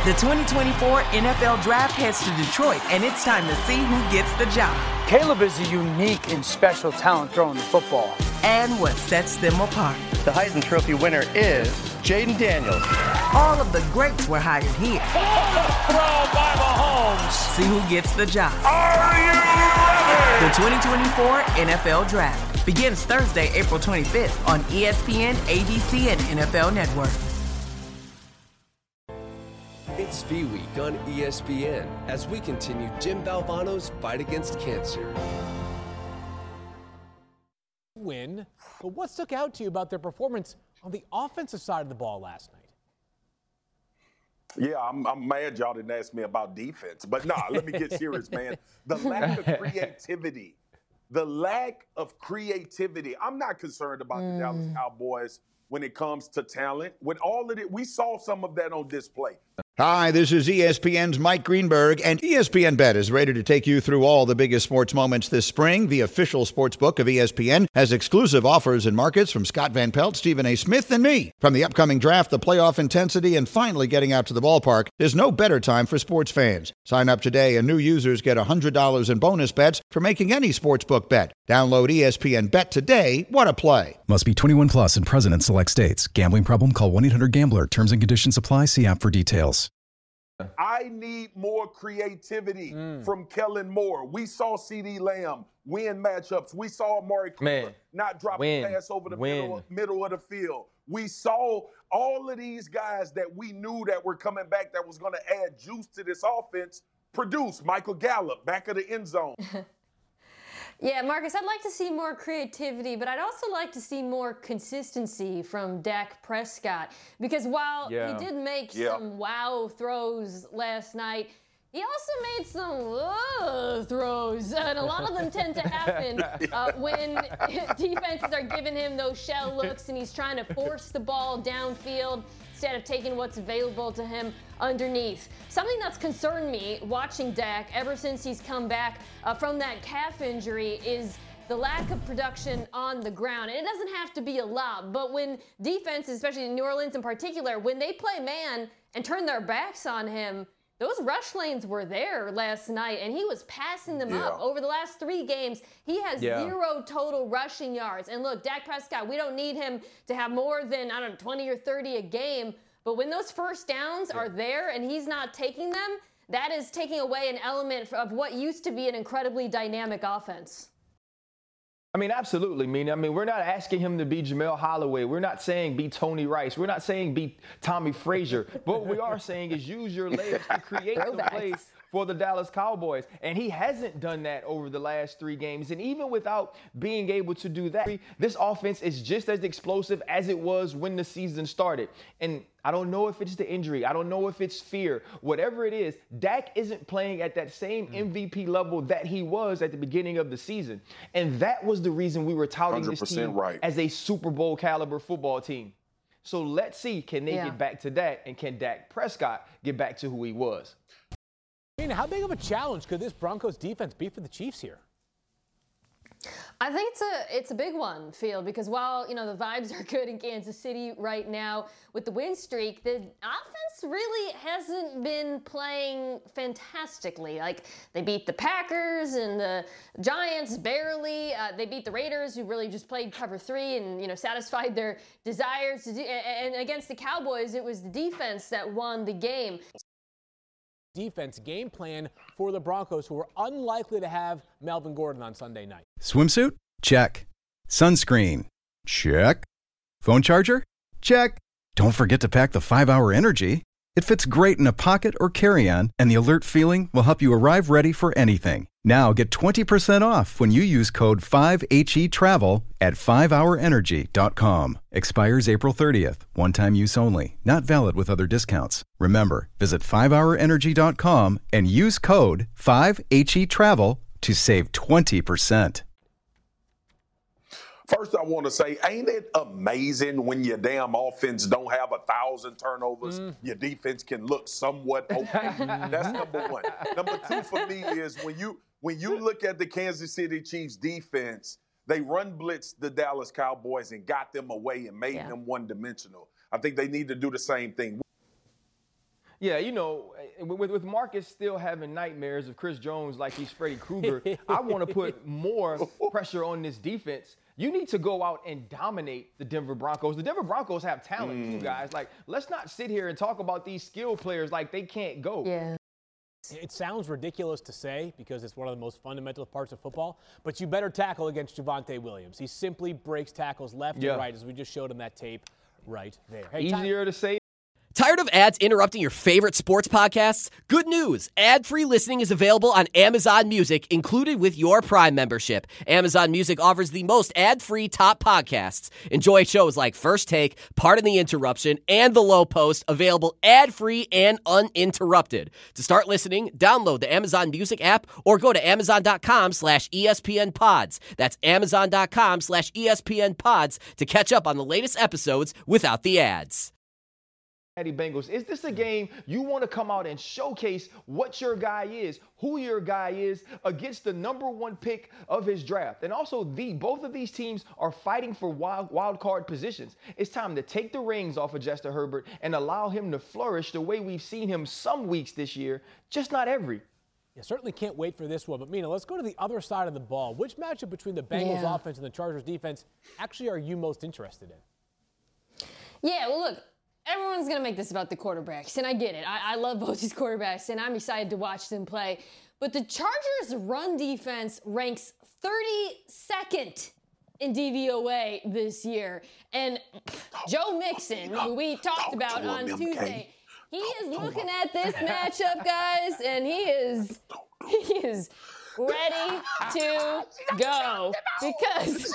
The 2024 NFL Draft heads to Detroit, and it's time to see who gets the job. Caleb is a unique and special talent throwing the football. And what sets them apart. The Heisman Trophy winner is Jaden Daniels. All of the greats were hired here. Throw by Mahomes. See who gets the job. Are you ready? The 2024 NFL Draft begins Thursday, April 25th on ESPN, ABC, and NFL Network. It's Bee Week on ESPN as we continue Jim Valvano's fight against cancer. Win, but what stuck out to you about their performance on the offensive side of the ball last night? Yeah, I'm mad y'all didn't ask me about defense. But nah, let me get serious, man. The lack of creativity. I'm not concerned about the Dallas Cowboys when it comes to talent. With all of it, we saw some of that on display. Hi, this is ESPN's Mike Greenberg, and ESPN Bet is ready to take you through all the biggest sports moments this spring. The official sports book of ESPN has exclusive offers and markets from Scott Van Pelt, Stephen A. Smith, and me. From the upcoming draft, the playoff intensity, and finally getting out to the ballpark, there's no better time for sports fans. Sign up today, and new users get $100 in bonus bets for making any sportsbook bet. Download ESPN Bet today. What a play. Must be 21 plus and present in select states. Gambling problem? Call 1-800-GAMBLER. Terms and conditions apply. See app for details. I need more creativity from Kellen Moore. We saw CeeDee Lamb win matchups. We saw Amari Cooper not drop a pass over the middle of the field. We saw all of these guys that we knew that were coming back that was going to add juice to this offense produce. Michael Gallup, back of the end zone. Yeah, Marcus, I'd like to see more creativity, but I'd also like to see more consistency from Dak Prescott. Because while he did make some wow throws last night, he also made some throws. And a lot of them tend to happen when defenses are giving him those shell looks and he's trying to force the ball downfield instead of taking what's available to him underneath. Something that's concerned me watching Dak ever since he's come back from that calf injury is the lack of production on the ground. And it doesn't have to be a lot, but when defenses, especially in New Orleans in particular, when they play man and turn their backs on him, those rush lanes were there last night, and he was passing them up. Over the last 3 games, he has 0 total rushing yards. And look, Dak Prescott, we don't need him to have more than, 20 or 30 a game. But when those first downs are there and he's not taking them, that is taking away an element of what used to be an incredibly dynamic offense. I mean, absolutely. We're not asking him to be Jamel Holloway. We're not saying be Tony Rice. We're not saying be Tommy Frazier. But what we are saying is use your legs to create the plays for the Dallas Cowboys. And he hasn't done that over the last 3 games. And even without being able to do that, this offense is just as explosive as it was when the season started. And I don't know if it's the injury. I don't know if it's fear. Whatever it is, Dak isn't playing at that same MVP level that he was at the beginning of the season. And that was the reason we were touting this team as a Super Bowl caliber football team. So let's see, can they get back to that? And can Dak Prescott get back to who he was? How big of a challenge could this Broncos defense be for the Chiefs here? I think it's a big one, Field, because while, the vibes are good in Kansas City right now with the win streak, the offense really hasn't been playing fantastically. Like, they beat the Packers and the Giants barely. They beat the Raiders, who really just played cover 3 and, satisfied their desires to do. And against the Cowboys, it was the defense that won the game. Defense game plan for the Broncos, who are unlikely to have Melvin Gordon on Sunday night. Swimsuit? Check. Sunscreen? Check. Phone charger? Check. Don't forget to pack the 5-Hour Energy. It fits great in a pocket or carry-on, and the alert feeling will help you arrive ready for anything. Now get 20% off when you use code 5HETRAVEL at 5hourenergy.com. Expires April 30th. One-time use only. Not valid with other discounts. Remember, visit 5hourenergy.com and use code 5HETRAVEL to save 20%. First, I want to say, ain't it amazing when your damn offense don't have 1,000 turnovers, your defense can look somewhat okay? That's number one. Number 2 for me is when you look at the Kansas City Chiefs defense, they run blitz the Dallas Cowboys and got them away and made them one-dimensional. I think they need to do the same thing. Yeah, you know, with Marcus still having nightmares of Chris Jones like he's Freddy Krueger, I want to put more pressure on this defense. You need to go out and dominate the Denver Broncos. The Denver Broncos have talent, too, guys. Like, let's not sit here and talk about these skill players like they can't go. Yeah. It sounds ridiculous to say because it's one of the most fundamental parts of football, but you better tackle against Javonte Williams. He simply breaks tackles left and right, as we just showed him that tape right there. Hey, easier to say. Tired of ads interrupting your favorite sports podcasts? Good news. Ad-free listening is available on Amazon Music, included with your Prime membership. Amazon Music offers the most ad-free top podcasts. Enjoy shows like First Take, Pardon the Interruption, and The Low Post, available ad-free and uninterrupted. To start listening, download the Amazon Music app or go to amazon.com/ESPN Pods. That's amazon.com/ESPN Pods to catch up on the latest episodes without the ads. Bengals. Is this a game you want to come out and showcase what your guy is, who your guy is against the #1 pick of his draft? And also, both of these teams are fighting for wild card positions. It's time to take the reins off of Justin Herbert and allow him to flourish the way we've seen him some weeks this year, just not every. Yeah, certainly can't wait for this one. But, Mina, let's go to the other side of the ball. Which matchup between the Bengals offense and the Chargers defense actually are you most interested in? Yeah, well, look. Everyone's going to make this about the quarterbacks, and I get it. I love both these quarterbacks, and I'm excited to watch them play. But the Chargers' run defense ranks 32nd in DVOA this year. And Joe Mixon, who we talked about on Tuesday, he is looking at this matchup, guys, and he is ready to go because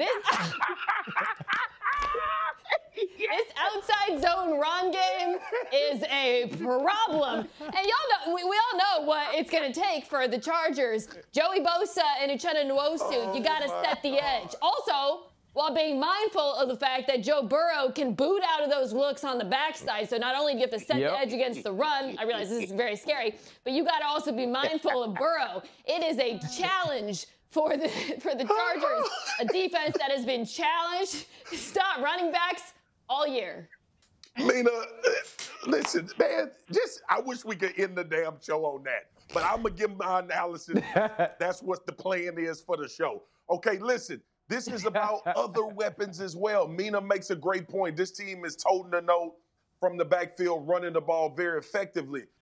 this outside zone run game is a problem. And y'all know, we all know what it's going to take for the Chargers. Joey Bosa and Uchenna Nwosu, you got to set the edge. Also, while being mindful of the fact that Joe Burrow can boot out of those looks on the backside. So not only do you have to set the edge against the run, I realize this is very scary, but you got to also be mindful of Burrow. It is a challenge for the Chargers, a defense that has been challenged to stop running backs all year. Mina, listen, man, I wish we could end the damn show on that. But I'm going to give my analysis. That's what the plan is for the show. Okay, listen, this is about other weapons as well. Mina makes a great point. This team is toting the note from the backfield, running the ball very effectively.